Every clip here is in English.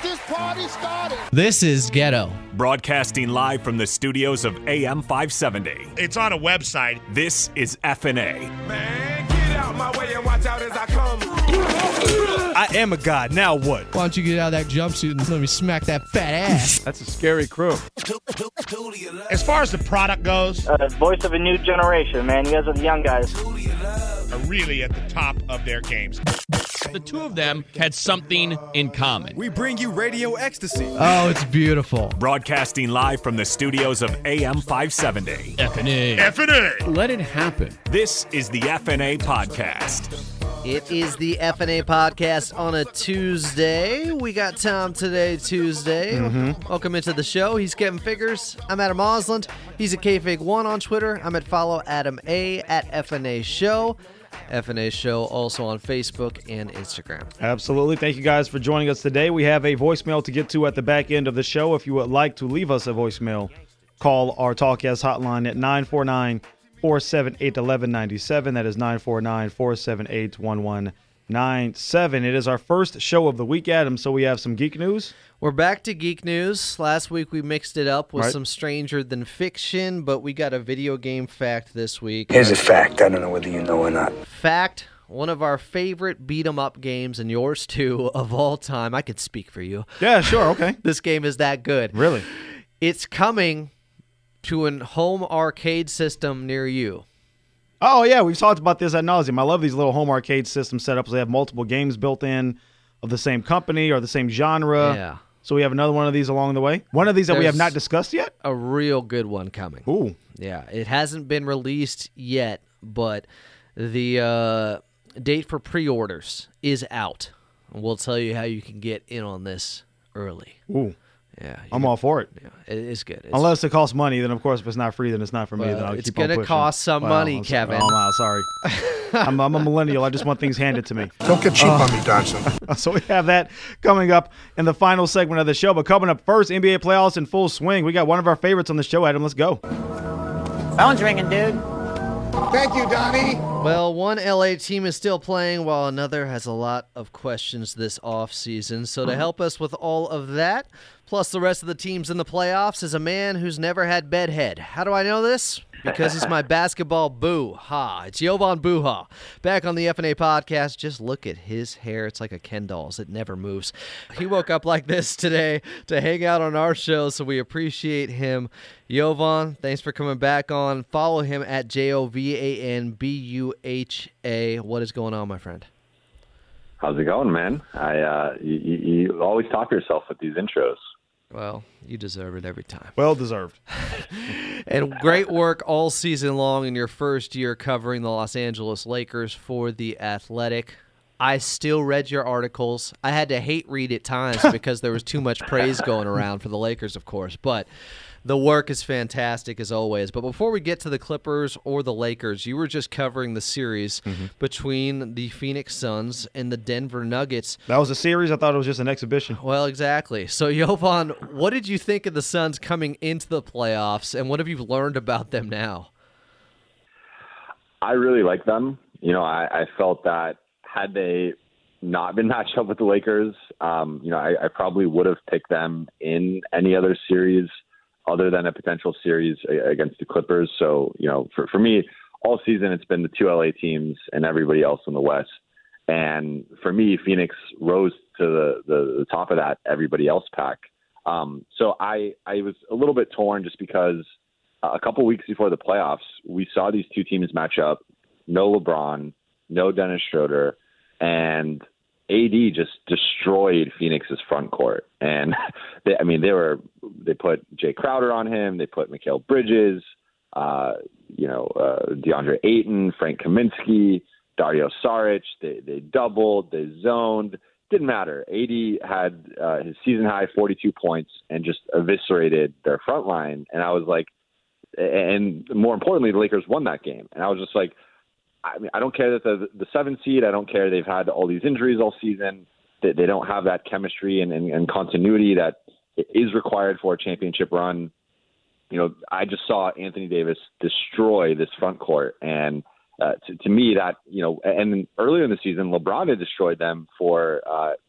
this party started. This is Ghetto. Broadcasting live from the studios of AM 570. It's on a website. This is FNA. Man, get out my way and watch out as I come. I am a god. Now what? Why don't you get out of that jumpsuit and let me smack that fat ass? That's a scary crew. As far as the product goes, Voice of a new generation, man. You guys are the young guys. are really at the top of their games. The two of them had something in common. We bring you radio ecstasy. Oh, it's beautiful. Broadcasting live from the studios of AM 570. FNA. FNA. Let it happen. This is the FNA Podcast. It is the FNA Podcast on a Tuesday. We got Tom today, Tuesday. Welcome into the show. He's Kevin Figures. I'm Adam Osland. He's at KFig1 on Twitter. I'm at follow Adam A at FNA Show. FNA Show also on Facebook and Instagram. Absolutely. Thank you guys for joining us today. We have a voicemail to get to at the back end of the show. If you would like to leave us a voicemail, call our TalkCast hotline at 949-478-1197. That is 949-478-1197. It is our first show of the week, Adam, so we have some geek news. We're back to geek news. Last week we mixed it up with Right. some Stranger Than Fiction, but we got a video game fact this week. Here's a fact. I don't know whether you know or not. Fact, one of our favorite beat-em-up games, and yours too, of all time. I could speak for you. Yeah, sure, okay. This game is that good. Really? It's coming to a home arcade system near you. Oh, yeah, we've talked about this ad nauseum. I love these little home arcade system setups. They have multiple games built in of the same company or the same genre. Yeah. So we have another one of these along the way. One of these that we have There's not discussed yet? A real good one coming. Ooh. Yeah, it hasn't been released yet, but the date for pre-orders is out. And we'll tell you how you can get in on this early. Ooh. Yeah, I'm all for it. Yeah, it's good. It's, Unless it costs money, then of course if it's not free, then it's not for me. Well, Then I'll it's keep on gonna pushing. cost some money, I'm Kevin. Oh, no, sorry. I'm a millennial. I just want things handed to me. Don't get cheap on me, Dodson. So we have that coming up in the final segment of the show. But coming up first, NBA playoffs in full swing. We got one of our favorites on the show, Adam. Let's go. Phone's ringing, dude. Thank you, Donnie. Well, one LA team is still playing while another has a lot of questions this offseason. So to help us with all of that, plus the rest of the teams in the playoffs, is a man who's never had bedhead. How do I know this? Because he's my basketball boo-ha. It's Jovan Buha. Back on the FNA Podcast, just look at his hair. It's like a Ken doll's. It never moves. He woke up like this today to hang out on our show, so we appreciate him. Jovan, thanks for coming back on. Follow him at JOVANBUHA. What is going on, my friend? How's it going, man? You always top yourself with these intros. Well, you deserve it every time. Well deserved. And great work all season long in your first year covering the Los Angeles Lakers for The Athletic. I still read your articles. I had to hate read at times because there was too much praise going around for the Lakers, of course. But the work is fantastic as always. But before we get to the Clippers or the Lakers, you were just covering the series between the Phoenix Suns and the Denver Nuggets. That was a series? I thought it was just an exhibition. Well, exactly. So, Jovan, what did you think of the Suns coming into the playoffs, and what have you learned about them now? I really like them. You know, I felt that had they not been matched up with the Lakers, I probably would have picked them in any other series other than a potential series against the Clippers. So, for me, all season it's been the two LA teams and everybody else in the West. And for me, Phoenix rose to the top of that everybody else pack. So I was a little bit torn just because a couple weeks before the playoffs, we saw these two teams match up. No LeBron, no Dennis Schroeder, and AD just destroyed Phoenix's front court. And they put Jay Crowder on him. They put Mikal Bridges, DeAndre Ayton, Frank Kaminsky, Dario Saric. They doubled, they zoned. Didn't matter. AD had his season high 42 points and just eviscerated their front line. And I was like, and more importantly, the Lakers won that game. And I was just like, I don't care that the 7 seed, I don't care they've had all these injuries all season. They don't have that chemistry and continuity that is required for a championship run. I just saw Anthony Davis destroy this front court. And to me that, and earlier in the season, LeBron had destroyed them for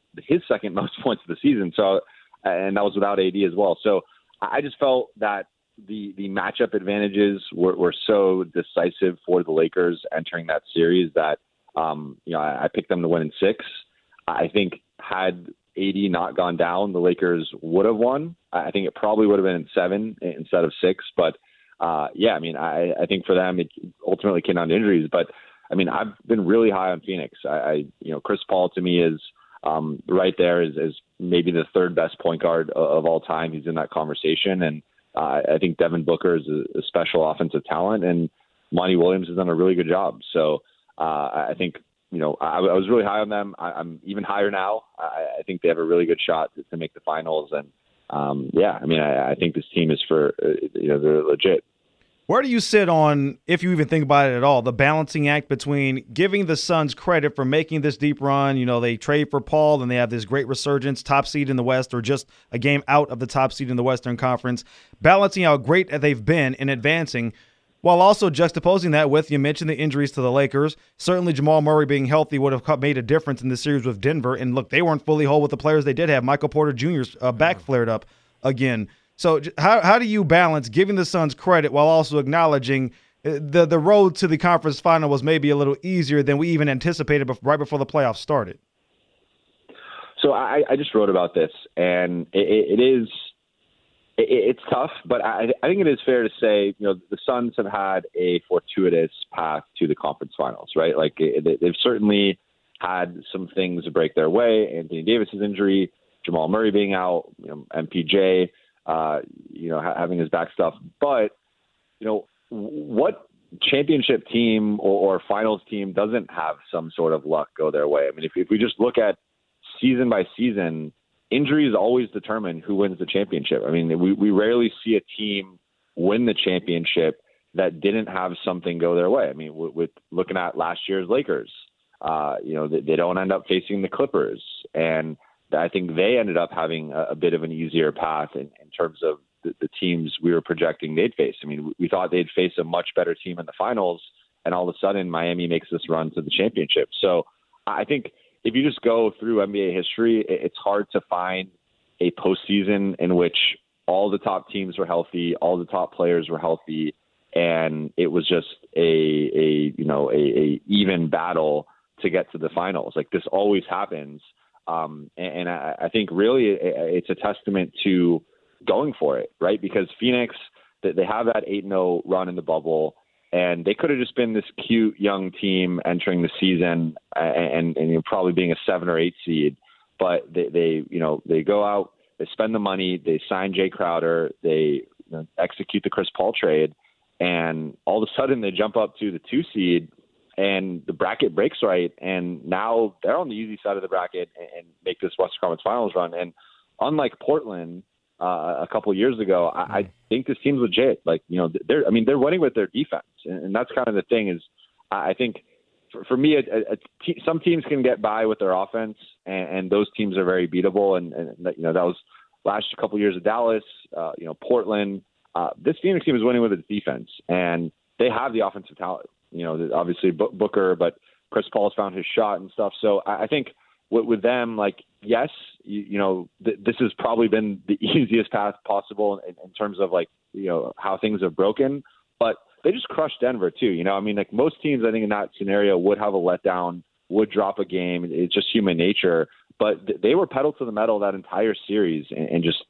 his second most points of the season. So, and that was without AD as well. So I just felt that the matchup advantages were so decisive for the Lakers entering that series that, I picked them to win in 6. I think had AD not gone down, the Lakers would have won. I think it probably would have been in 7 instead of 6. But, I think for them, it ultimately came down to injuries. But, I've been really high on Phoenix. Chris Paul to me is right there as maybe the 3rd best point guard of all time. He's in that conversation. And I think Devin Booker is a special offensive talent. And Monty Williams has done a really good job. So I think, I was really high on them. I'm even higher now. I think they have a really good shot to make the finals. And, I think this team is they're legit. Where do you sit on, if you even think about it at all, the balancing act between giving the Suns credit for making this deep run? They trade for Paul and they have this great resurgence, top seed in the West, or just a game out of the top seed in the Western Conference, balancing how great they've been in advancing, while also juxtaposing that with, you mentioned the injuries to the Lakers. Certainly Jamal Murray being healthy would have made a difference in the series with Denver. And look, they weren't fully whole with the players they did have. Michael Porter Jr.'s back flared up again. So how do you balance giving the Suns credit while also acknowledging the road to the conference final was maybe a little easier than we even anticipated right before the playoffs started? So I just wrote about this, and it's tough, but I think it is fair to say, the Suns have had a fortuitous path to the conference finals, right? Like they've certainly had some things to break their way. Anthony Davis's injury, Jamal Murray being out, MPJ, having his back stuff. But, what championship team or finals team doesn't have some sort of luck go their way? If we just look at season by season, injuries always determine who wins the championship. We rarely see a team win the championship that didn't have something go their way. With looking at last year's Lakers, they don't end up facing the Clippers. And I think they ended up having a bit of an easier path in terms of the teams we were projecting they'd face. We thought they'd face a much better team in the finals, and all of a sudden Miami makes this run to the championship. So I think if you just go through NBA history, it's hard to find a postseason in which all the top teams were healthy, all the top players were healthy, and it was just a even battle to get to the finals. Like, this always happens. And I think really it's a testament to going for it, right? Because Phoenix, they have that 8-0 run in the bubble, and they could have just been this cute young team entering the season and probably being a 7 or 8 seed. But they go out, they spend the money, they sign Jay Crowder, they execute the Chris Paul trade, and all of a sudden they jump up to the 2 seed. And the bracket breaks right, and now they're on the easy side of the bracket and make this Western Conference Finals run. And unlike Portland a couple of years ago, I think this team's legit. Like, they're winning with their defense, and that's kind of the thing. Is I think for me, some teams can get by with their offense, and those teams are very beatable. And that was last couple of years of Dallas, Portland. This Phoenix team is winning with its defense, and they have the offensive talent. Obviously Booker, but Chris Paul's found his shot and stuff. So I think with them, like, yes, this has probably been the easiest path possible in terms of how things have broken, but they just crushed Denver too. Like most teams, I think in that scenario would have a letdown, would drop a game. It's just human nature, but they were pedal to the metal that entire series and just,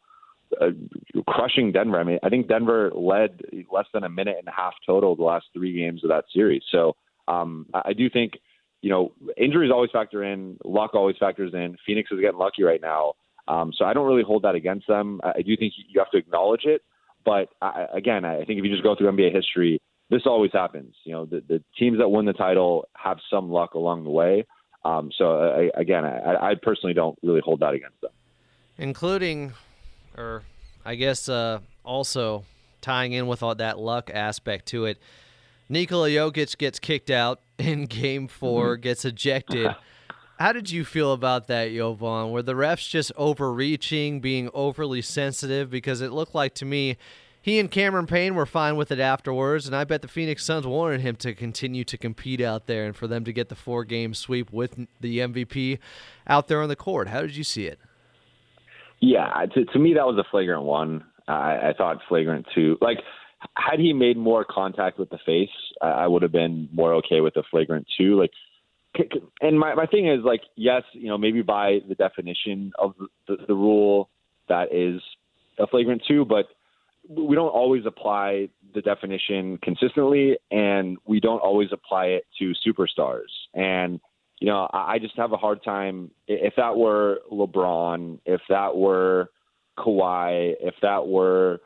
crushing Denver. I think Denver led less than a minute and a half total the last 3 games of that series. So I do think, injuries always factor in, luck always factors in. Phoenix is getting lucky right now. So I don't really hold that against them. I do think you have to acknowledge it. But I think if you just go through NBA history, this always happens. The teams that win the title have some luck along the way. So I personally don't really hold that against them. Including, or I guess also tying in with all that luck aspect to it, Nikola Jokic gets kicked out in Game 4, gets ejected. How did you feel about that, Jovan? Were the refs just overreaching, being overly sensitive? Because it looked like to me He and Cameron Payne were fine with it afterwards, and I bet the Phoenix Suns wanted him to continue to compete out there and for them to get the 4-game sweep with the MVP out there on the court. How did you see it? Yeah, to me, that was a flagrant one. I thought flagrant two. Like, had he made more contact with the face, I would have been more okay with a flagrant two. Like, and my thing is, like, yes, maybe by the definition of the rule, that is a flagrant two, but we don't always apply the definition consistently, and we don't always apply it to superstars. And, I just have a hard time. If that were LeBron, if that were Kawhi, if that were,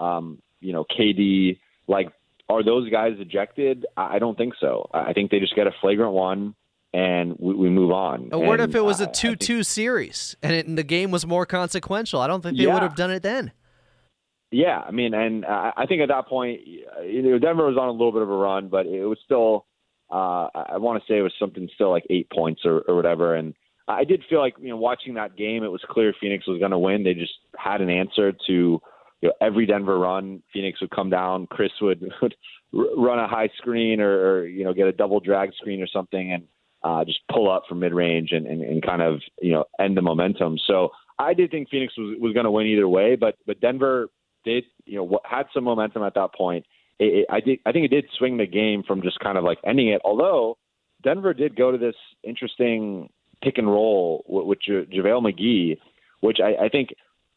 KD, like, are those guys ejected? I don't think so. I think they just get a flagrant one, and we move on. What if it was a 2-2 series and the game was more consequential? I don't think they would have done it then. Yeah, I mean, and I think at that point, Denver was on a little bit of a run, but it was still, I want to say it was something still like 8 points or whatever. And I did feel like, watching that game, it was clear Phoenix was going to win. They just had an answer to every Denver run. Phoenix would come down, Chris would run a high screen or get a double drag screen or something and just pull up from mid-range and kind of, end the momentum. So I did think Phoenix was going to win either way, but Denver did, had some momentum at that point. I think it did swing the game from just kind of like ending it. Although Denver did go to this interesting pick and roll with JaVale McGee, which I think,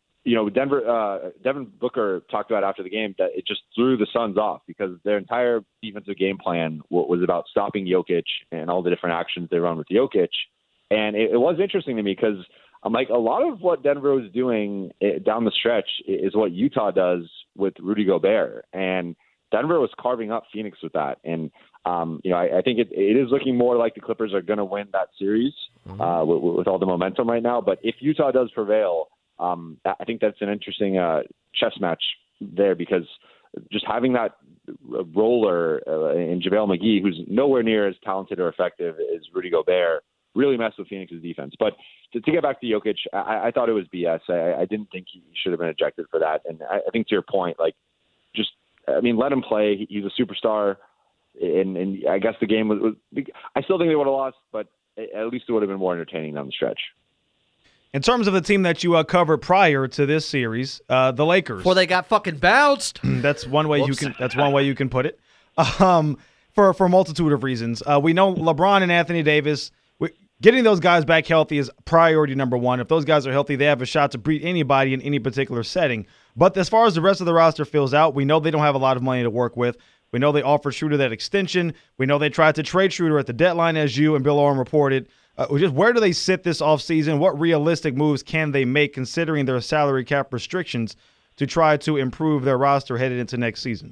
Devin Booker talked about after the game that it just threw the Suns off because their entire defensive game plan was about stopping Jokic and all the different actions they run with Jokic. And it was interesting to me because I'm like, a lot of what Denver was doing down the stretch is what Utah does with Rudy Gobert. And Denver was carving up Phoenix with that. And, I think it is looking more like the Clippers are going to win that series with all the momentum right now. But if Utah does prevail, I think that's an interesting chess match there because just having that roller in JaVale McGee, who's nowhere near as talented or effective as Rudy Gobert, really messed with Phoenix's defense. But to get back to Jokic, I thought it was BS. I didn't think he should have been ejected for that. And I think to your point, let him play. He's a superstar. And I guess the game was I still think they would have lost, but at least it would have been more entertaining down the stretch. In terms of the team that you covered prior to this series, the Lakers. Before they got fucking bounced. That's one way That's one way you can put it. For a multitude of reasons, we know LeBron and Anthony Davis. Getting those guys back healthy is priority number one. If those guys are healthy, they have a shot to beat anybody in any particular setting. But as far as the rest of the roster fills out, we know they don't have a lot of money to work with. We know they offered Schroeder that extension. We know they tried to trade Schroeder at the deadline, as you and Bill Oram reported. Just where do they sit this offseason? What realistic moves can they make considering their salary cap restrictions to try to improve their roster headed into next season?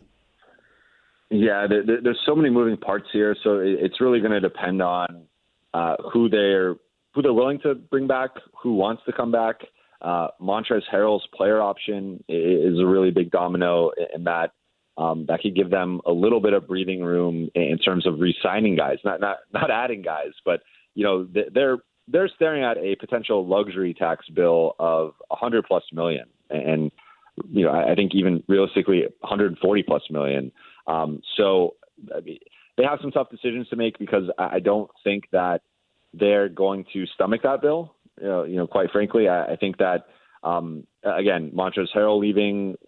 Yeah, there's so many moving parts here, so it's really going to depend on who they're willing to bring back, who wants to come back. Montrezl Harrell's player option is a really big domino in that that could give them a little bit of breathing room in terms of re-signing guys, not adding guys, but they're staring at a potential luxury tax bill of $100+ million, and I think even realistically $140+ million. So I mean, they have some tough decisions to make because I don't think that they're going to stomach that bill. Quite frankly, I think that again, Montrezl Harrell leaving,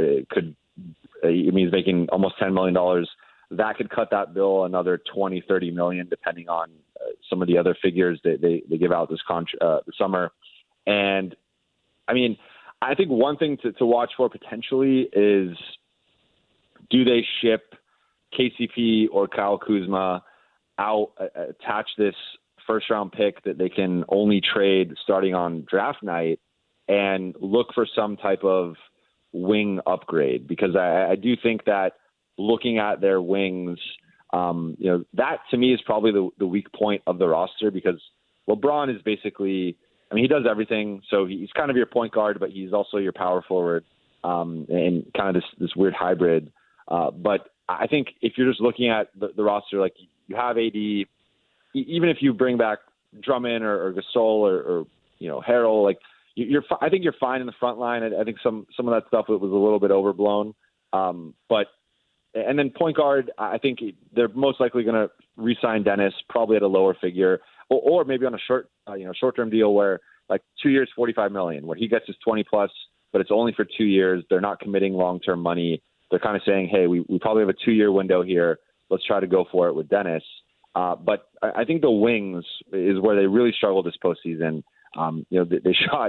it means making almost $10 million. That could cut that bill another $20-30 million, depending on some of the other figures that they give out this summer. And I mean, I think one thing to watch for potentially is, do they ship KCP or Kyle Kuzma out, attach this first-round pick that they can only trade starting on draft night, and look for some type of wing upgrade? Because I do think that looking at their wings, that to me is probably the weak point of the roster, because LeBron is basically, he does everything. So he's kind of your point guard, but he's also your power forward, and kind of this weird hybrid. But I think if you're just looking at the roster, like you have AD, even if you bring back Drummond or Gasol or Harrell, like I think you're fine in the front line. I think some of that stuff was a little bit overblown. And then point guard, I think they're most likely going to re-sign Dennis, probably at a lower figure, or maybe on a short-term deal where like 2 years, $45 million, where he gets his 20 plus, but it's only for 2 years. They're not committing long-term money. They're kind of saying, hey, we probably have a 2-year window here. Let's try to go for it with Dennis. But I think the wings is where they really struggled this postseason. They shot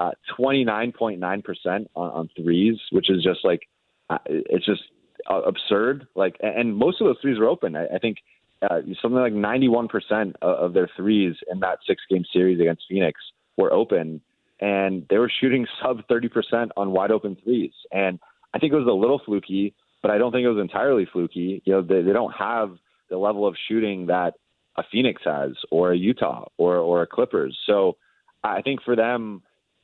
29.9% on threes, which is just like it's just absurd. Like, and most of those threes were open. I think something like 91% of their threes in that 6-game series against Phoenix were open, and they were shooting sub 30% on wide open threes. And I think it was a little fluky, but I don't think it was entirely fluky. They don't have the level of shooting that a Phoenix has, or a Utah, or a Clippers. So I think for them,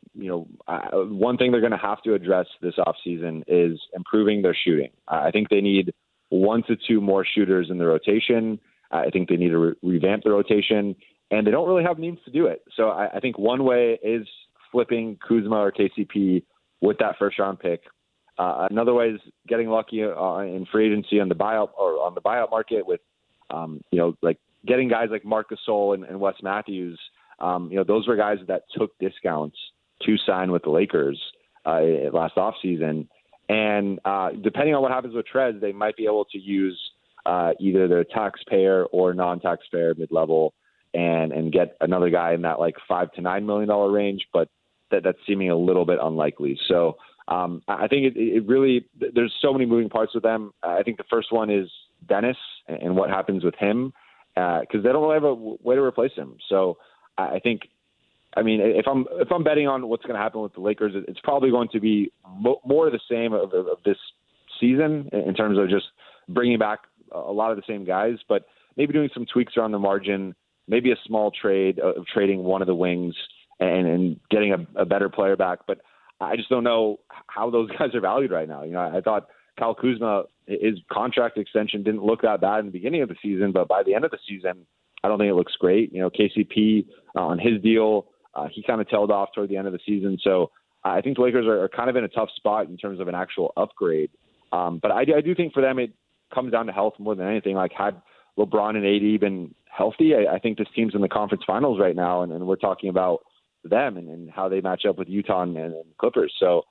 one thing they're going to have to address this offseason is improving their shooting. I think they need 1 to 2 more shooters in the rotation. I think they need to revamp the rotation, and they don't really have means to do it. So I think one way is flipping Kuzma or KCP with that first-round pick. Another way is getting lucky in free agency on the buyout market with, like getting guys like Marc Gasol and Wes Matthews. Those were guys that took discounts to sign with the Lakers last offseason. And depending on what happens with Trez, they might be able to use either their taxpayer or non-taxpayer mid-level and get another guy in that like $5 to $9 million range, but that's seeming a little bit unlikely. So I think it really, there's so many moving parts with them. I think the first one is Dennis and what happens with him, because they don't really have a way to replace him. So I think, if I'm betting on what's going to happen with the Lakers, it's probably going to be more of the same of this season in terms of just bringing back a lot of the same guys, but maybe doing some tweaks around the margin, maybe a small trade of trading one of the wings and getting a better player back. But I just don't know how those guys are valued right now. I thought Kyle Kuzma, his contract extension didn't look that bad in the beginning of the season, but by the end of the season, I don't think it looks great. KCP on his deal, he kind of tailed off toward the end of the season. So I think the Lakers are kind of in a tough spot in terms of an actual upgrade. But I do think for them, it comes down to health more than anything. Like, had LeBron and AD been healthy, I think this team's in the conference finals right now, and we're talking about them and how they match up with Utah and Clippers. So,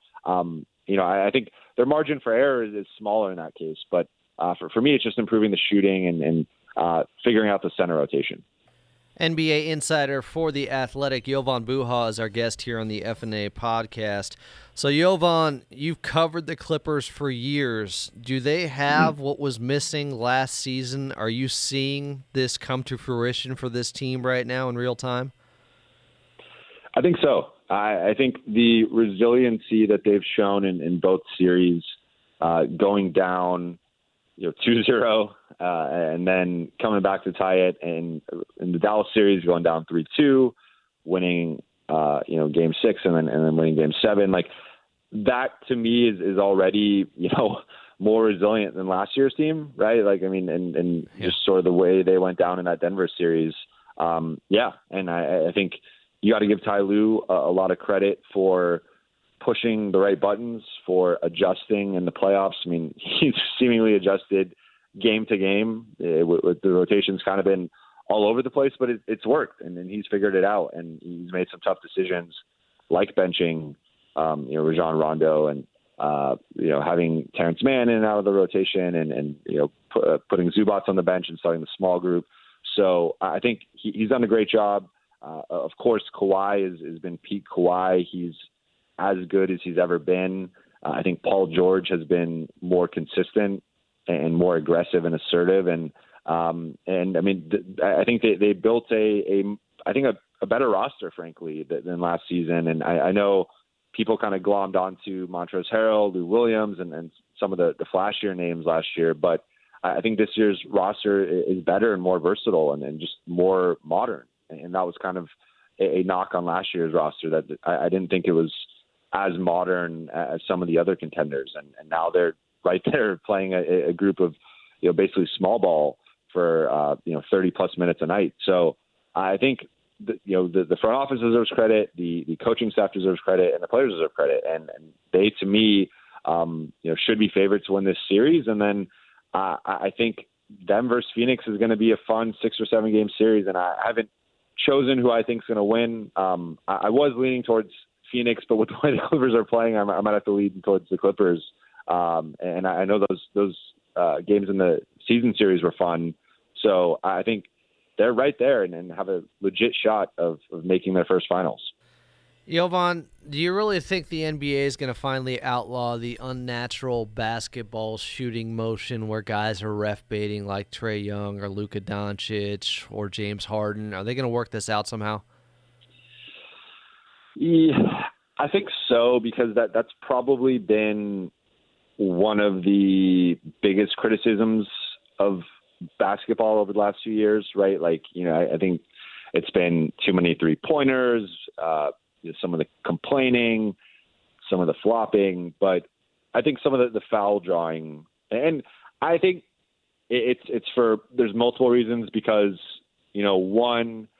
I think their margin for error is smaller in that case. But for me, it's just improving the shooting and figuring out the center rotation. NBA insider for The Athletic, Jovan Buha, is our guest here on the FNA podcast. So, Jovan, you've covered the Clippers for years. Do they have what was missing last season? Are you seeing this come to fruition for this team right now in real time? I think so. I think the resiliency that they've shown in both series, going down 2-0, and then coming back to tie it, and in the Dallas series going down 3-2, winning game 6 and then winning game 7. Like, that to me is already more resilient than last year's team, right? Like, just sort of the way they went down in that Denver series. And I think you got to give Ty Lue a lot of credit for pushing the right buttons, for adjusting in the playoffs. He's seemingly adjusted game to game. With the rotations kind of been all over the place, but it's worked, and he's figured it out, and he's made some tough decisions, like benching Rajon Rondo and having Terrence Mann in and out of the rotation, and putting Zubats on the bench and starting the small group. So I think he's done a great job. Of course, Kawhi has been peak Kawhi. He's as good as he's ever been. I think Paul George has been more consistent and more aggressive and assertive. And I think they built a better roster, frankly, than last season. And I know people kind of glommed onto Montrezl Harrell, Lou Williams, and some of the flashier names last year. But I think this year's roster is better and more versatile and just more modern. And that was kind of a knock on last year's roster, that I didn't think it was as modern as some of the other contenders. And now they're right there playing a group of, basically small ball for, 30 plus minutes a night. So I think the front office deserves credit, the coaching staff deserves credit, and the players deserve credit. And they, to me, should be favorites to win this series. And then I think them versus Phoenix is going to be a fun 6 or 7 game series. And I haven't chosen who I think is going to win. I was leaning towards Phoenix, but with the way the Clippers are playing, I might have to lean towards the Clippers. And I know those games in the season series were fun. So I think they're right there and have a legit shot of making their first finals. Jovan, do you really think the NBA is going to finally outlaw the unnatural basketball shooting motion where guys are ref baiting like Trae Young or Luka Doncic or James Harden? Are they going to work this out somehow? Yeah, I think so, because that's probably been one of the biggest criticisms of basketball over the last few years, right? Like, I think it's been too many 3-pointers, some of the complaining, some of the flopping, but I think some of the foul drawing, and I think it's for, there's multiple reasons, because, one,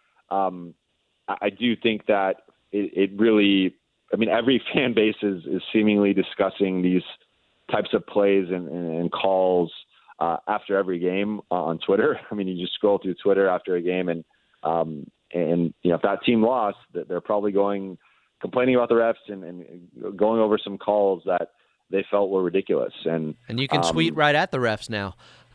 I do think that it really, every fan base is seemingly discussing these types of plays and calls after every game on Twitter. You just scroll through Twitter after a game, and if that team lost, they're probably complaining about the refs and going over some calls that they felt were ridiculous. And you can tweet right at the refs now.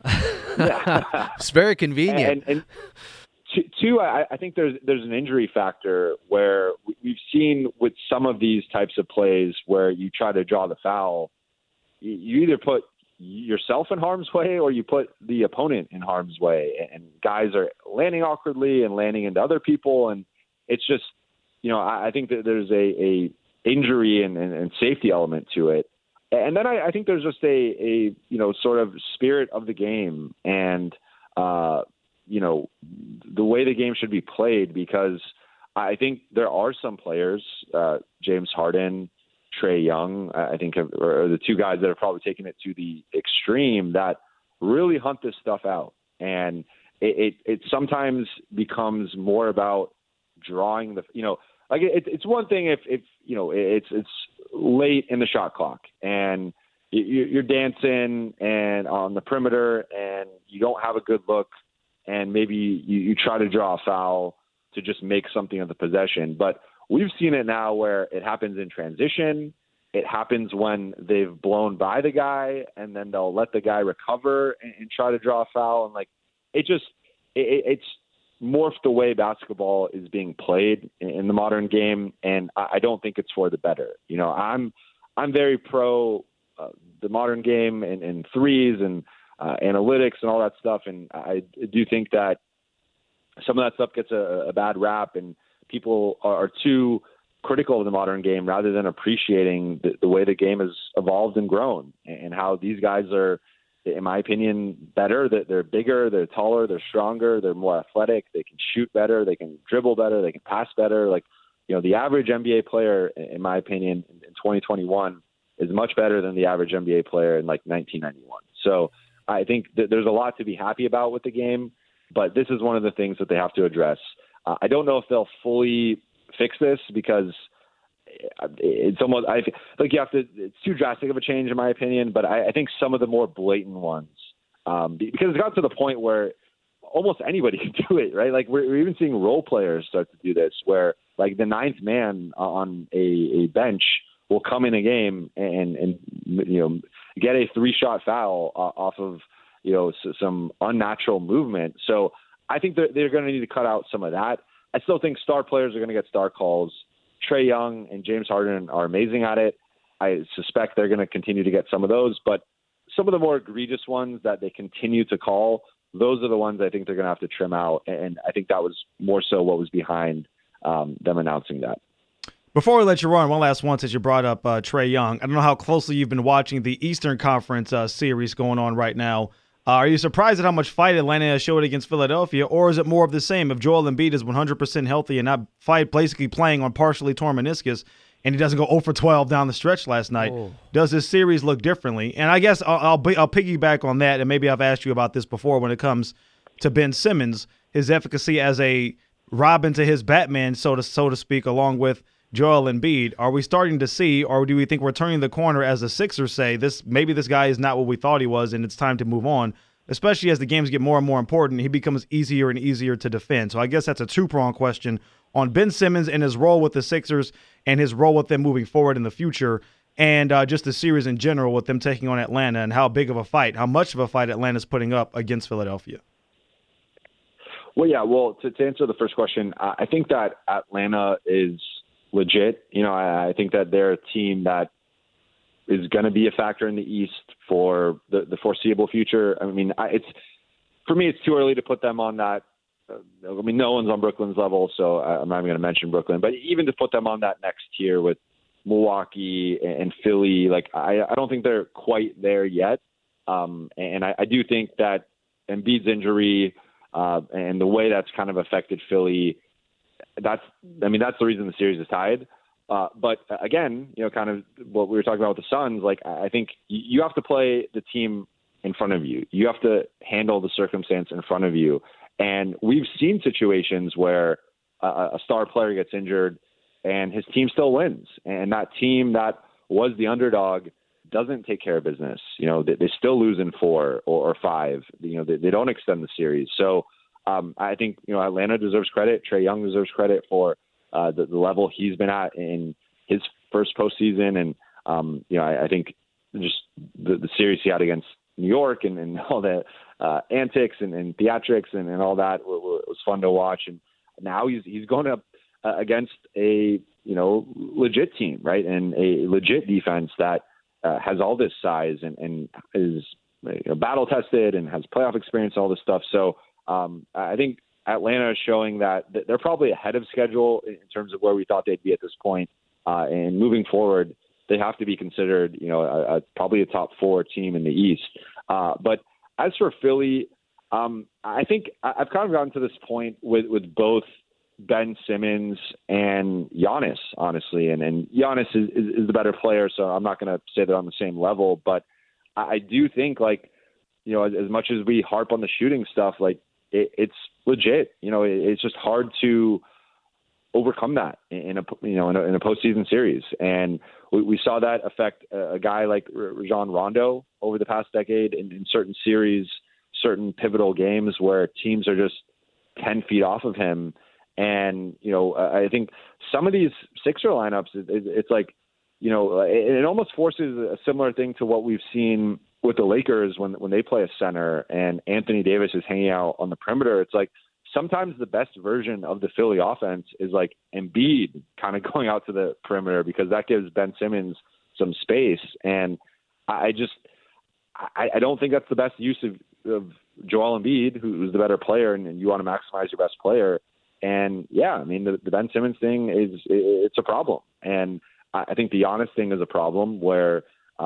It's very convenient. And two, I think there's an injury factor where we've seen with some of these types of plays where you try to draw the foul, you either put yourself in harm's way or you put the opponent in harm's way, and guys are landing awkwardly and landing into other people, and it's just, I think that there's a injury and safety element to it. And then I think there's just a sort of spirit of the game and the way the game should be played, because I think there are some players, James Harden, Trae Young, I think are the two guys that have probably taken it to the extreme, that really hunt this stuff out. And it sometimes becomes more about drawing it's one thing if it's late in the shot clock and you're dancing and on the perimeter and you don't have a good look, and maybe you try to draw a foul to just make something of the possession. But we've seen it now where it happens in transition. It happens when they've blown by the guy and then they'll let the guy recover and try to draw a foul. And it's morphed the way basketball is being played in the modern game. And I don't think it's for the better. I'm very pro the modern game and threes and analytics and all that stuff. And I do think that some of that stuff gets a bad rap, and people are too critical of the modern game rather than appreciating the way the game has evolved and grown, and how these guys are, in my opinion, better. That they're bigger, they're taller, they're stronger, they're more athletic, they can shoot better, they can dribble better, they can pass better. The average NBA player, in my opinion, in 2021 is much better than the average NBA player in 1991. So I think that there's a lot to be happy about with the game, but this is one of the things that they have to address. I don't know if they'll fully fix this, because it's almost, it's too drastic of a change in my opinion, but I think some of the more blatant ones, because it's got to the point where almost anybody can do it, right? We're even seeing role players start to do this, where the ninth man on a bench will come in a game and get a 3-shot foul off of, some unnatural movement. So I think that they're going to need to cut out some of that. I still think star players are going to get star calls. Trae Young and James Harden are amazing at it. I suspect they're going to continue to get some of those, but some of the more egregious ones that they continue to call, those are the ones I think they're going to have to trim out. And I think that was more so what was behind them announcing that. Before we let you run, one last one, since you brought up Trae Young. I don't know how closely you've been watching the Eastern Conference series going on right now. Are you surprised at how much fight Atlanta showed against Philadelphia, or is it more of the same? If Joel Embiid is 100% healthy and not basically playing on partially torn meniscus, and he doesn't go 0 for 12 down the stretch last night, does this series look differently? And I guess I'll piggyback on that, and maybe I've asked you about this before when it comes to Ben Simmons, his efficacy as a Robin to his Batman, so to speak, along with Joel Embiid, are we starting to see, or do we think we're turning the corner as the Sixers say, maybe this guy is not what we thought he was and it's time to move on? Especially as the games get more and more important, he becomes easier and easier to defend. So I guess that's a two-pronged question on Ben Simmons and his role with the Sixers and his role with them moving forward in the future, and just the series in general with them taking on Atlanta and how big of a fight, how much of a fight Atlanta's putting up against Philadelphia. Well, yeah. Well, to answer the first question, I think that Atlanta is legit. I think that they're a team that is going to be a factor in the East for the foreseeable future. I mean, for me, it's too early to put them on that. No one's on Brooklyn's level, so I'm not even going to mention Brooklyn. But even to put them on that next tier with Milwaukee and Philly, I don't think they're quite there yet. And I do think that Embiid's injury and the way that's kind of affected Philly, that's the reason the series is tied. But again, kind of what we were talking about with the Suns, I think you have to play the team in front of you. You have to handle the circumstance in front of you. And we've seen situations where a star player gets injured and his team still wins. And that team that was the underdog doesn't take care of business. They still lose in 4 or 5. They don't extend the series. So I think, Atlanta deserves credit. Trae Young deserves credit for the level he's been at in his first postseason. And, I think just the series he had against New York and all the antics and theatrics and all that was fun to watch. And now he's going up against a, legit team, right? And a legit defense that has all this size and is battle tested and has playoff experience, all this stuff. So I think Atlanta is showing that they're probably ahead of schedule in terms of where we thought they'd be at this point. And moving forward, they have to be considered, probably a top 4 team in the East. But as for Philly, I think I've kind of gotten to this point with both Ben Simmons and Giannis, honestly. And Giannis is the better player, so I'm not going to say they're on the same level. But I do think, as much as we harp on the shooting stuff, it's legit. It's just hard to overcome that in a postseason series. And we saw that affect a guy like Rajon Rondo over the past decade in certain series, certain pivotal games where teams are just 10 feet off of him. And, I think some of these Sixer lineups, it's it almost forces a similar thing to what we've seen with the Lakers when they play a center and Anthony Davis is hanging out on the perimeter. It's sometimes the best version of the Philly offense is Embiid kind of going out to the perimeter because that gives Ben Simmons some space. And I don't think that's the best use of Joel Embiid, who's the better player, and you want to maximize your best player. And yeah, the Ben Simmons thing it's a problem. And I think the Giannis thing is a problem where,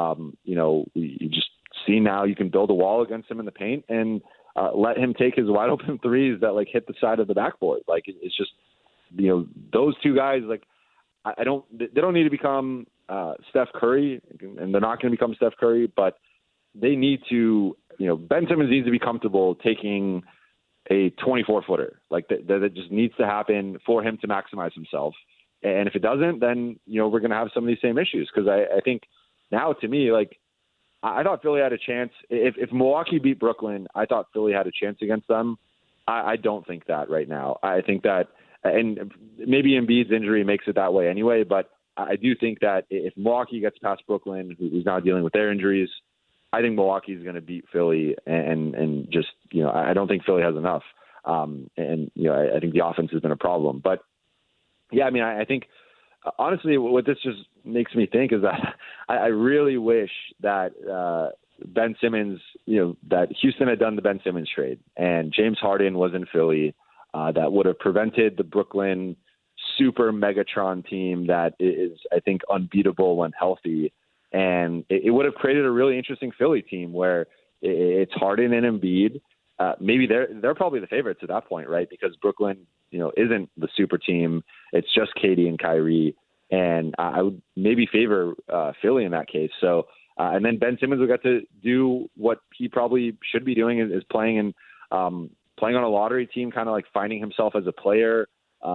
you just see now you can build a wall against him in the paint and let him take his wide open threes that hit the side of the backboard. It's just, those two guys, they don't need to become Steph Curry, and they're not going to become Steph Curry, but they need to, Ben Simmons needs to be comfortable taking a 24-footer. That just needs to happen for him to maximize himself. And if it doesn't, then, we're going to have some of these same issues. Because I think now, to me, I thought Philly had a chance. If Milwaukee beat Brooklyn, I thought Philly had a chance against them. I don't think that right now. I think that, and maybe Embiid's injury makes it that way anyway, but I do think that if Milwaukee gets past Brooklyn, who's now dealing with their injuries, I think Milwaukee is going to beat Philly and just, I don't think Philly has enough. I think the offense has been a problem. But, yeah, I think, honestly, what this just makes me think is that I really wish that Ben Simmons, that Houston had done the Ben Simmons trade and James Harden was in Philly. That would have prevented the Brooklyn super Megatron team that is, I think, unbeatable when healthy. And it would have created a really interesting Philly team where it's Harden and Embiid. Maybe they're probably the favorites at that point, right? Because Brooklyn, isn't the super team. It's just KD and Kyrie. And I would maybe favor Philly in that case. So, and then Ben Simmons will get to do what he probably should be doing is playing on a lottery team, kind of finding himself as a player,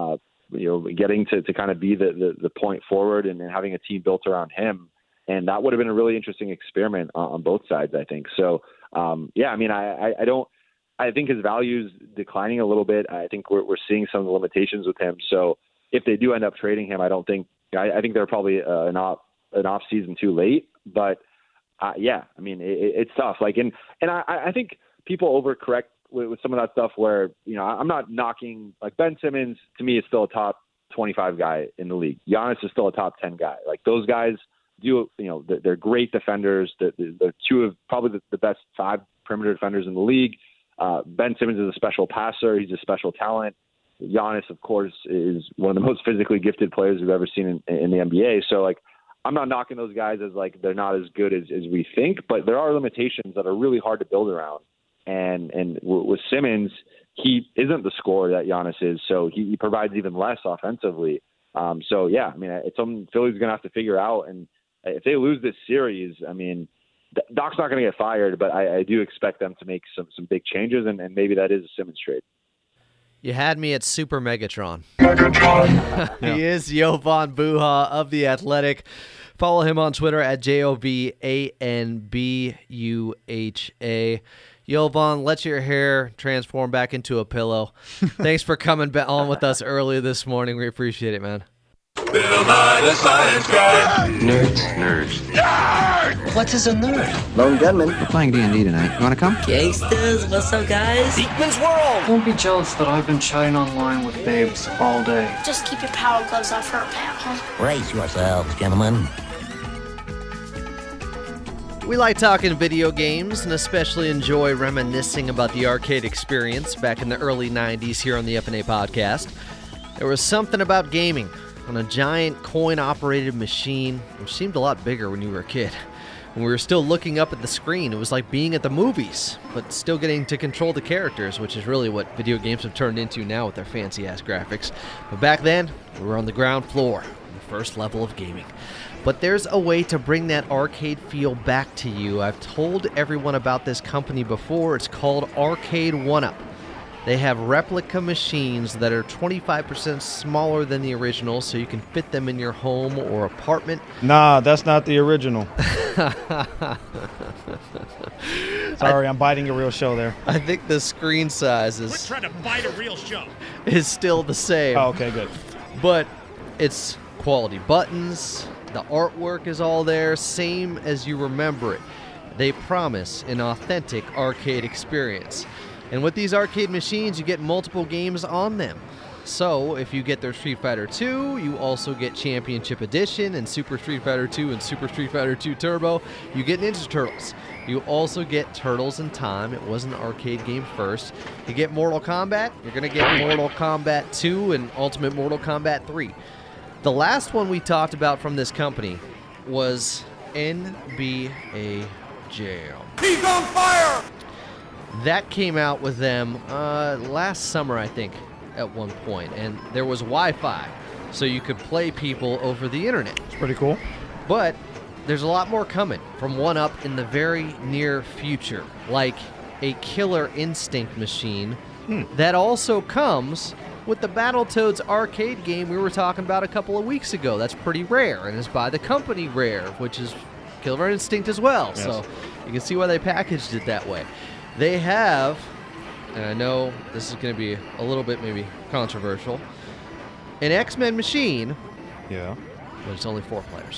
getting to kind of be the point forward and having a team built around him. And that would have been a really interesting experiment on both sides, I think. So, I mean, I think his value's declining a little bit. I think we're seeing some of the limitations with him. So if they do end up trading him, I think they're probably an off season too late. But I mean, it's tough. Like, and I think people overcorrect with some of that stuff where, I'm not knocking, like, Ben Simmons to me is still a top 25 guy in the league. Giannis is still a top 10 guy. Like, those guys they're great defenders. They're two of probably the best 5 perimeter defenders in the league. Ben Simmons is a special passer. He's a special talent. Giannis, of course, is one of the most physically gifted players we've ever seen in the NBA. So, like, I'm not knocking those guys as, like, they're not as good as we think, but there are limitations that are really hard to build around. And with Simmons, he isn't the scorer that Giannis is, so he provides even less offensively. I mean, it's something Philly's going to have to figure out. And if they lose this series, I mean, Doc's not going to get fired, but I do expect them to make some big changes, and maybe that is a Simmons trade. You had me at Super Megatron. He is Jovan Buha of The Athletic. Follow him on Twitter at JOVANBUHA. Jovan, let your hair transform back into a pillow. Thanks for coming on with us early this morning. We appreciate it, man. Bill Nye, the science guy. Nerds. Nerd! What is a nerd? Lone gunman. We're playing D&D tonight. You want to come? Gangsters, what's up, guys? Beekman's World! Don't be jealous that I've been chatting online with babes all day. Just keep your power gloves off her, pal. Brace yourselves, gentlemen. We like talking video games and especially enjoy reminiscing about the arcade experience back in the early 90s here on the FNA podcast. There was something about gaming on a giant coin-operated machine, which seemed a lot bigger when you were a kid. When we were still looking up at the screen, it was like being at the movies, but still getting to control the characters, which is really what video games have turned into now with their fancy-ass graphics. But back then, we were on the ground floor, the first level of gaming. But there's a way to bring that arcade feel back to you. I've told everyone about this company before. It's called Arcade1Up. They have replica machines that are 25% smaller than the original, so you can fit them in your home or apartment. Nah, that's not the original. Sorry, I'm biting a real show there. I think the screen size is... We're trying to bite a real show. ...is still the same. Oh, okay, good. But it's quality buttons. The artwork is all there, same as you remember it. They promise an authentic arcade experience. And with these arcade machines, you get multiple games on them. So, if you get their Street Fighter 2, you also get Championship Edition and Super Street Fighter 2 and Super Street Fighter 2 Turbo. You get Ninja Turtles. You also get Turtles in Time. It was an arcade game first. You get Mortal Kombat. You're going to get Mortal Kombat 2 and Ultimate Mortal Kombat 3. The last one we talked about from this company was NBA Jam. He's on fire! That came out with them last summer, I think, at one point, and there was Wi-Fi, so you could play people over the internet. It's pretty cool. But there's a lot more coming from 1UP in the very near future, like a Killer Instinct machine that also comes with the Battletoads arcade game we were talking about a couple of weeks ago. That's pretty rare, and it's by the company Rare, which is Killer Instinct as well. Yes. So you can see why they packaged it that way. They have, and I know this is going to be a little bit maybe controversial, an X-Men machine. Yeah. But it's only 4 players.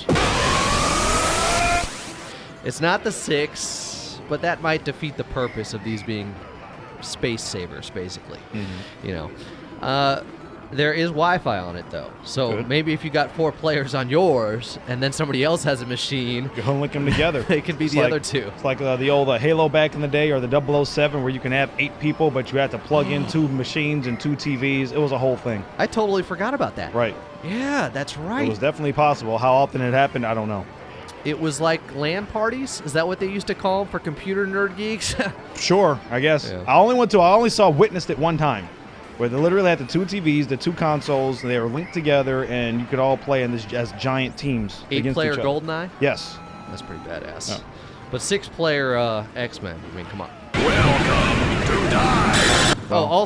It's not the 6, but that might defeat the purpose of these being space savers, basically. Mm-hmm. You know. There is Wi-Fi on it, though. So maybe if you got 4 players on yours and then somebody else has a machine, you can link them together. They can be the other 2. It's like the old Halo back in the day, or the 007, where you can have 8 people, but you have to plug in 2 machines and 2 TVs. It was a whole thing. I totally forgot about that. Right. Yeah, that's right. It was definitely possible. How often it happened, I don't know. It was like LAN parties? Is that what they used to call them for computer nerd geeks? Sure, I guess. Yeah. I only witnessed it one time, where they literally had the 2 TVs, the 2 consoles, and they were linked together, and you could all play in this as giant teams. 8-player GoldenEye? Yes. That's pretty badass. Yeah. But 6-player X-Men. I mean, come on. Welcome to die. Oh, also,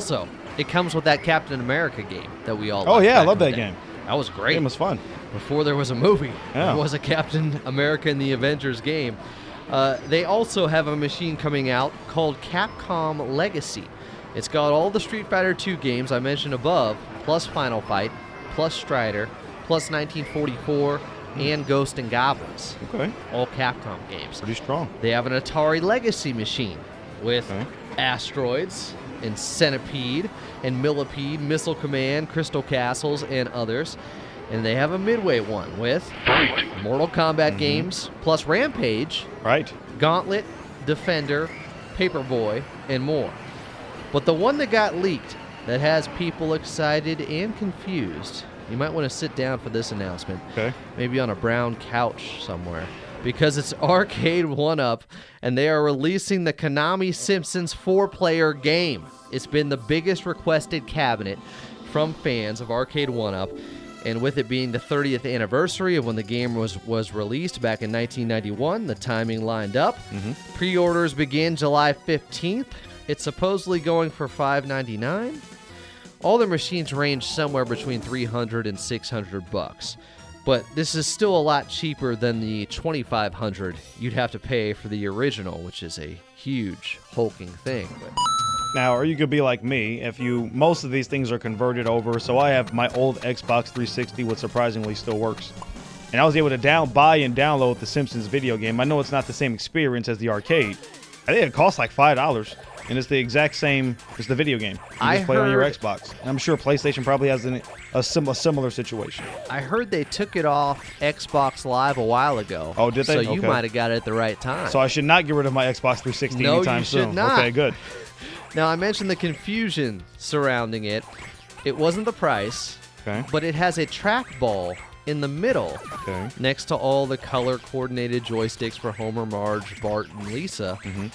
It comes with that Captain America game that we all Oh, liked yeah, I back love in the that day. game. That was great. Game was fun. Before there was a movie, Yeah. there was a Captain America in the Avengers game. They also have a machine coming out called Capcom Legacy. It's got all the Street Fighter II games I mentioned above, plus Final Fight, plus Strider, plus 1944, and Ghost and Goblins. Okay. All Capcom games. Pretty strong. They have an Atari Legacy machine with Asteroids and Centipede and Millipede, Missile Command, Crystal Castles, and others. And they have a Midway one with Mortal Kombat games, plus Rampage, Gauntlet, Defender, Paperboy, and more. But the one that got leaked that has people excited and confused, you might want to sit down for this announcement. Okay. Maybe on a brown couch somewhere. Because it's Arcade 1-Up, and they are releasing the Konami Simpsons 4-player game. It's been the biggest requested cabinet from fans of Arcade 1-Up. And with it being the 30th anniversary of when the game was released back in 1991, the timing lined up. Pre-orders begin July 15th. It's supposedly going for $5.99. All the machines range somewhere between $300 and $600. But this is still a lot cheaper than the $2,500 you'd have to pay for the original, which is a huge hulking thing. Now, or you could be like me, most of these things are converted over, so I have my old Xbox 360, which surprisingly still works. And I was able to buy and download the Simpsons video game. I know it's not the same experience as the arcade. I think it costs like $5, and it's the exact same as the video game. You just play on your Xbox. And I'm sure PlayStation probably has a similar situation. I heard they took it off Xbox Live a while ago. Oh, did they? So you might have got it at the right time. So I should not get rid of my Xbox 360 no, anytime you soon. should not. Okay, good. Now, I mentioned the confusion surrounding it. It wasn't the price, but it has a trackball in the middle next to all the color-coordinated joysticks for Homer, Marge, Bart, and Lisa.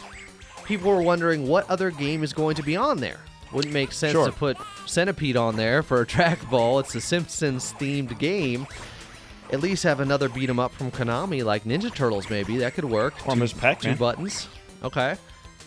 People were wondering what other game is going to be on there. Wouldn't make sense to put Centipede on there for a trackball. It's a Simpsons-themed game. At least have another beat-em-up from Konami, like Ninja Turtles, maybe. That could work. Or Ms. Pac-Man. 2 buttons. Okay.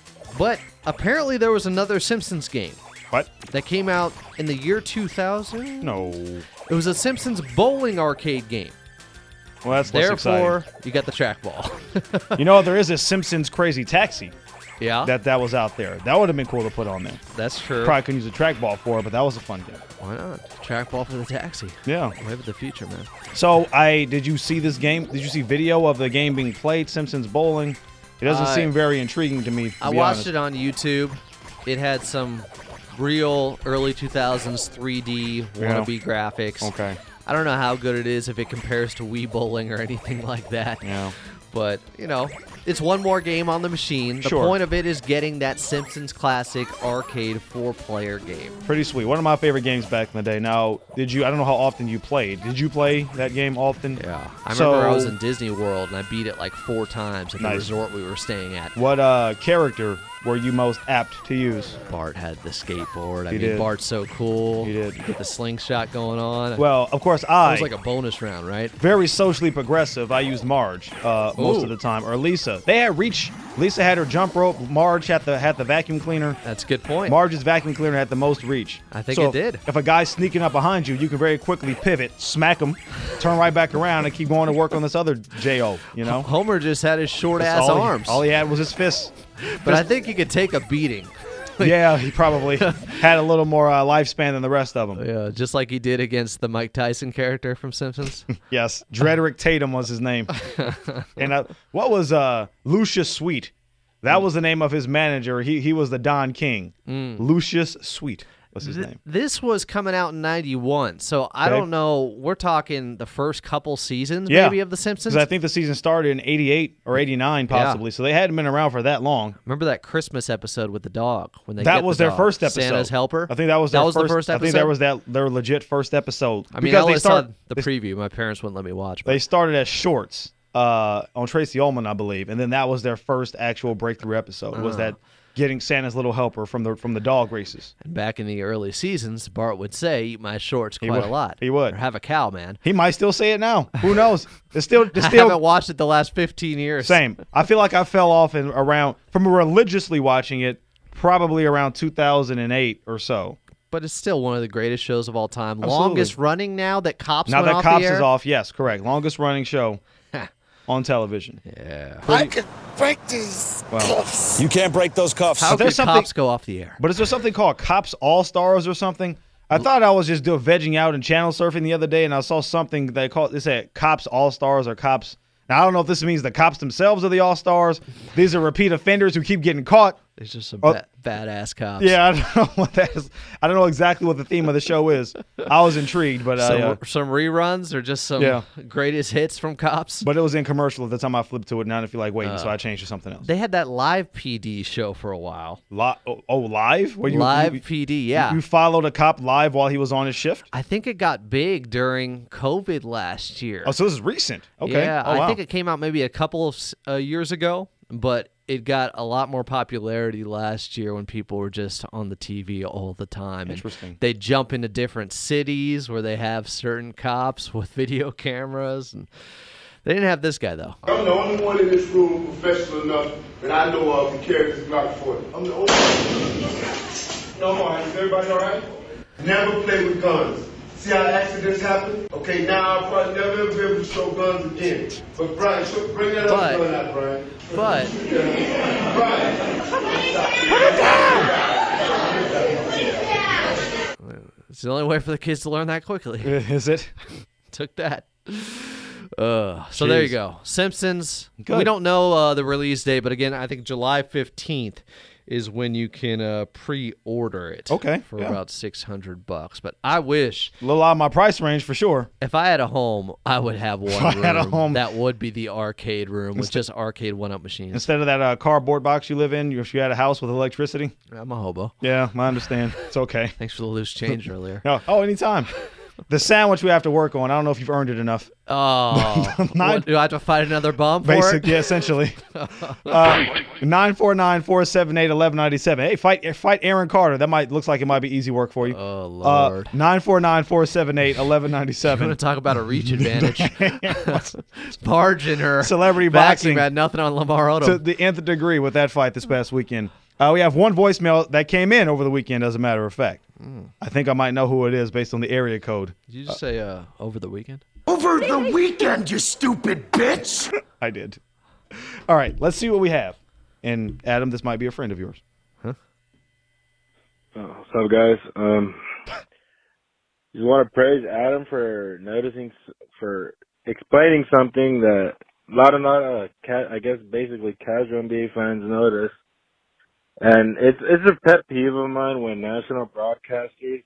But apparently there was another Simpsons game. What? That came out in the year 2000? No. It was a Simpsons bowling arcade game. Well, that's less Therefore, exciting. you got the trackball. You know, there is a Simpsons Crazy Taxi. Yeah. That was out there. That would have been cool to put on there. That's true. Probably couldn't use a trackball for it, but that was a fun game. Why not? Trackball for the taxi. Yeah. Wave of the future, man. So, did you see this game? Did you see video of the game being played, Simpsons Bowling? It doesn't seem very intriguing to me. I watched it on YouTube. It had some real early 2000s 3D wannabe graphics. Okay. I don't know how good it is if it compares to Wii Bowling or anything like that. Yeah. But, it's one more game on the machine. The point of it is getting that Simpsons classic arcade 4-player game. Pretty sweet. One of my favorite games back in the day. Now, I don't know how often you played. Did you play that game often? Yeah. I remember I was in Disney World and I beat it like 4 times at the resort we were staying at. What character were you most apt to use? Bart had the skateboard. He did. Bart's so cool. He did. Get the slingshot going on. Well, of course, It was like a bonus round, right? Very socially progressive. I used Marge most of the time, or Lisa. They had reach. Lisa had her jump rope. Marge had the vacuum cleaner. That's a good point. Marge's vacuum cleaner had the most reach. I think it did. If a guy's sneaking up behind you, you can very quickly pivot, smack him, turn right back around, and keep going to work on this other J.O., Homer just had his short-ass arms. All he had was his fists. But I think he could take a beating. Yeah, he probably had a little more lifespan than the rest of them. Yeah, just like he did against the Mike Tyson character from Simpsons. Yes, Drederick Tatum was his name. And what was Lucius Sweet? That was the name of his manager. He was the Don King. Lucius Sweet was his name. This was coming out in 91, so I don't know. We're talking the first couple seasons maybe of The Simpsons? Because I think the season started in 88 or 89 possibly, so they hadn't been around for that long. Remember that Christmas episode with the dog? When that was their first episode. Santa's Helper? I think that was the first episode? I think that was their legit first episode. I mean, I always saw the preview. My parents wouldn't let me watch. They started as shorts on Tracy Ullman, I believe, and then that was their first actual breakthrough episode, was that getting Santa's little helper from the dog races. And back in the early seasons, Bart would say, "Eat my shorts" quite a lot. He would. Or have a cow, man. He might still say it now. Who knows? I haven't watched it the last 15 years. Same. I feel like I fell off from religiously watching it probably around 2008 or so. But it's still one of the greatest shows of all time. Absolutely. Longest running now that Cops Now went that off Cops the air. is off, yes, correct. Longest running show on television. Yeah. I could break these cuffs. You can't break those cuffs. How could Cops go off the air? But is there something called Cops All-Stars or something? I thought I was just vegging out and channel surfing the other day, and I saw something they said Cops All-Stars or Cops. Now, I don't know if this means the cops themselves are the All-Stars. These are repeat offenders who keep getting caught. There's just some badass cops. Yeah, I don't know what that is. I don't know exactly what the theme of the show is. I was intrigued, but some reruns or just some greatest hits from Cops. But it was in commercial at the time I flipped to it. Now I feel like waiting, so I changed to something else. They had that live PD show for a while. Live? Where live PD, yeah. You followed a cop live while he was on his shift? I think it got big during COVID last year. Oh, so this is recent. Okay. Yeah, I think it came out maybe a couple of years ago, but it got a lot more popularity last year when people were just on the TV all the time. Interesting. And they jump into different cities where they have certain cops with video cameras. And they didn't have this guy, though. I'm the only one in this room professional enough that I know of to carry this Glock 40. I'm the only one. No more. Is everybody all right? Never play with guns. See how accidents happen? Okay, now I'll probably never ever be able to show guns again. But Brian, bring that other gun out, Brian. But it's the only way for the kids to learn that quickly. Is it? Took that. So there you go. Simpsons. Good. We don't know the release date, but again, I think July 15th is when you can pre-order it. Okay. For about $600. But I wish a little out of my price range for sure. If I had a home, I would have one room. That would be the arcade room with just arcade one-up machines. Instead of that cardboard box you live in, if you had a house with electricity. I'm a hobo. Yeah, I understand. It's okay. Thanks for the loose change earlier. Oh, anytime. The sandwich we have to work on. I don't know if you've earned it enough. Oh. What, do I have to fight another bump for it? Yeah, essentially. 949-478-1197. Hey, fight Aaron Carter. That looks like it might be easy work for you. Oh, Lord. 949-478-1197. You want to talk about a reach advantage? Barge in her celebrity boxing had nothing on Lamar Odom. To the nth degree with that fight this past weekend. We have one voicemail that came in over the weekend, as a matter of fact. I think I might know who it is based on the area code. Did you just say over the weekend? Over the weekend, you stupid bitch! I did. All right, let's see what we have. And Adam, this might be a friend of yours. Huh? What's up, guys? Just want to praise Adam for for explaining something that a lot of I guess basically casual NBA fans notice. And it's a pet peeve of mine when national broadcasters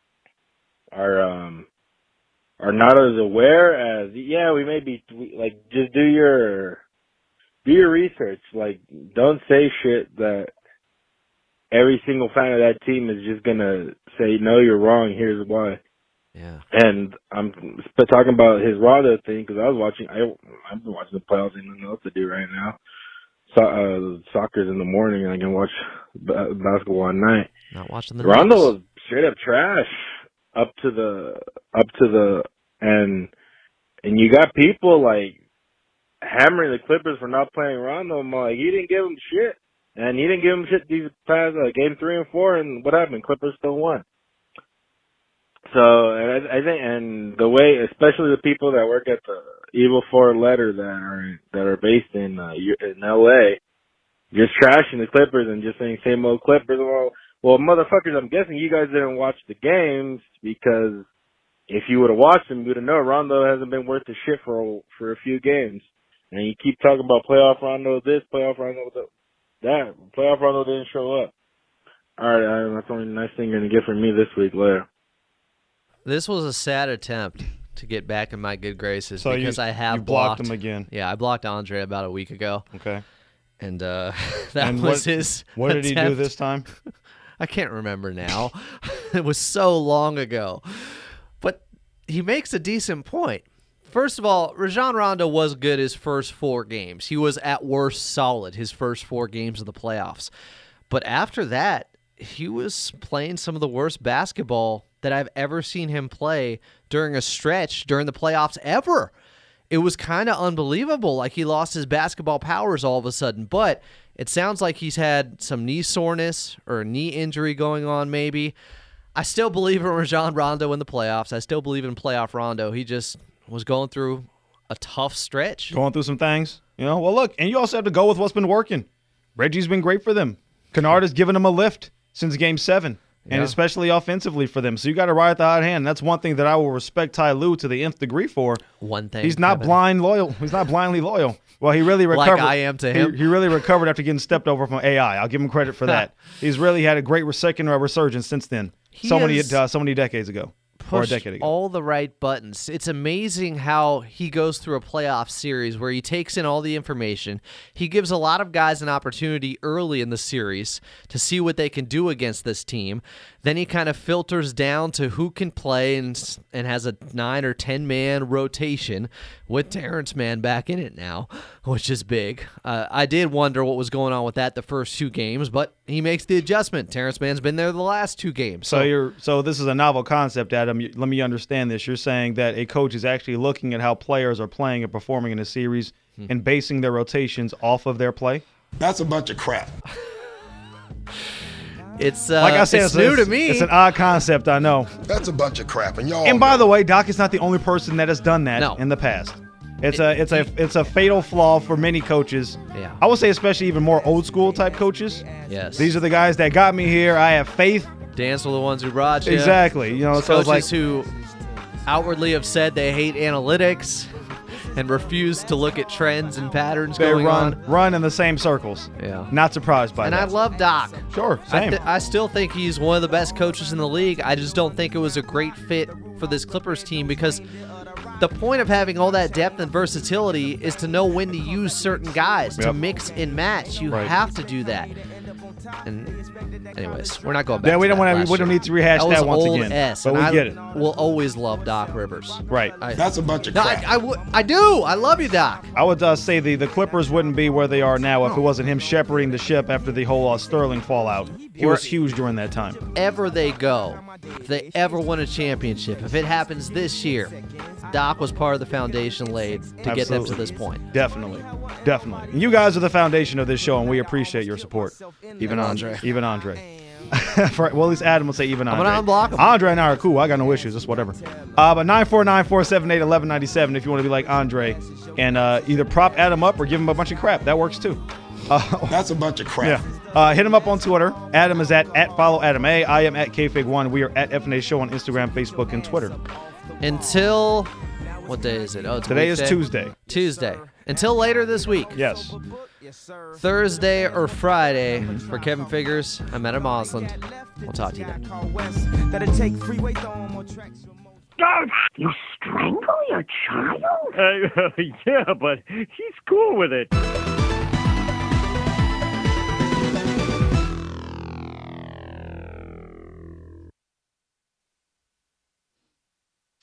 are not as aware as, we may be, like, just do your research. Like, don't say shit that every single fan of that team is just gonna say, no, you're wrong, here's why. Yeah. And I'm talking about his Rondo thing, because I've been watching the playoffs and nothing else to do right now. Soccer's in the morning and I can watch basketball at night. Not watching the Rondo was straight up trash up to the and you got people like hammering the Clippers for not playing Rondo. I'm like, you didn't give him shit, and he didn't give him shit these past game 3 and 4, and what happened? Clippers still won. So, and I think, and the way, especially the people that work at the Evil 4 Letter that are based in LA, just trashing the Clippers and just saying same old Clippers. Well, motherfuckers, I'm guessing you guys didn't watch the games, because if you would have watched them, you would have known Rondo hasn't been worth the shit for a few games. And you keep talking about playoff Rondo this, playoff Rondo that. Playoff Rondo didn't show up. All right, that's the only nice thing you're gonna get from me this week, later. This was a sad attempt to get back in my good graces, so because I have you blocked him again. Yeah, I blocked Andre about a week ago. Okay. And was his What did he do this time? I can't remember now. It was so long ago. But he makes a decent point. First of all, Rajon Rondo was good his first 4 games. He was at worst solid his first 4 games of the playoffs. But after that, he was playing some of the worst basketball that I've ever seen him play during a stretch during the playoffs ever. It was kind of unbelievable, like he lost his basketball powers all of a sudden. But it sounds like he's had some knee soreness or a knee injury going on maybe. I still believe in Rajon Rondo in the playoffs. I still believe in playoff Rondo. He just was going through a tough stretch. Going through some things. Well, look, and you also have to go with what's been working. Reggie's been great for them. Kennard has given them a lift since Game 7, and especially offensively for them. So you got to ride the hot hand. That's one thing that I will respect Ty Lue to the nth degree for. One thing. He's not loyal. He's not blindly loyal. Well, he really recovered. Like I am to him. He really recovered after getting stepped over from AI. I'll give him credit for that. He's really had a great second resurgence since then. So many decades ago. Or a decade ago. All the right buttons. It's amazing how he goes through a playoff series where he takes in all the information. He gives a lot of guys an opportunity early in the series to see what they can do against this team. Then he kind of filters down to who can play and has a 9 or 10 man rotation with Terrence Mann back in it now, which is big. I did wonder what was going on with that the first 2 games, but he makes the adjustment. Terrence Mann's been there the last 2 games. So this is a novel concept, Adam. Let me understand this. You're saying that a coach is actually looking at how players are playing and performing in a series and basing their rotations off of their play? That's a bunch of crap. It's like I said, it's new to me. It's an odd concept, I know. That's a bunch of crap, and y'all. And by the way, Doc is not the only person that has done that in the past. It's a fatal flaw for many coaches. Yeah. I would say especially even more old school type coaches. Yes. These are the guys that got me here. I have faith. Dan's were the ones who brought you. Exactly. So coaches it's like who outwardly have said they hate analytics and refuse to look at trends and patterns going on. Run in the same circles. Yeah. Not surprised by that. And I love Doc. Sure, same. I still think he's one of the best coaches in the league. I just don't think it was a great fit for this Clippers team because the point of having all that depth and versatility is to know when to use certain guys, to mix and match. You have to do that. And anyways, we're not going back. Yeah, we don't need to rehash that once old again. S, but we get it. We'll always love Doc Rivers. Right. That's a bunch of crap. I do. I love you, Doc. I would say the Clippers wouldn't be where they are now if it wasn't him shepherding the ship after the whole Sterling fallout. He was huge during that time. Ever they go, if they ever win a championship, if it happens this year, Doc was part of the foundation laid to get them to this point. Definitely. And you guys are the foundation of this show, and we appreciate your support. Even Andre. Well, at least Adam will say even Andre. I'm going to unblock him. Andre and I are cool. I got no issues. Just whatever. But 949-478-1197 if you want to be like Andre and either prop Adam up or give him a bunch of crap. That works too. That's a bunch of crap. Yeah. Hit him up on Twitter. Adam is at follow Adam A. I am at KFig1. We are at FNA Show on Instagram, Facebook, and Twitter. Until, what day is it? Oh, it's Today Weekday? is Tuesday. Tuesday. Until later this week. Yes. Thursday or Friday for Kevin Figures. I'm Adam Osland. We'll talk to you then. You strangle your child? Yeah, but he's cool with it.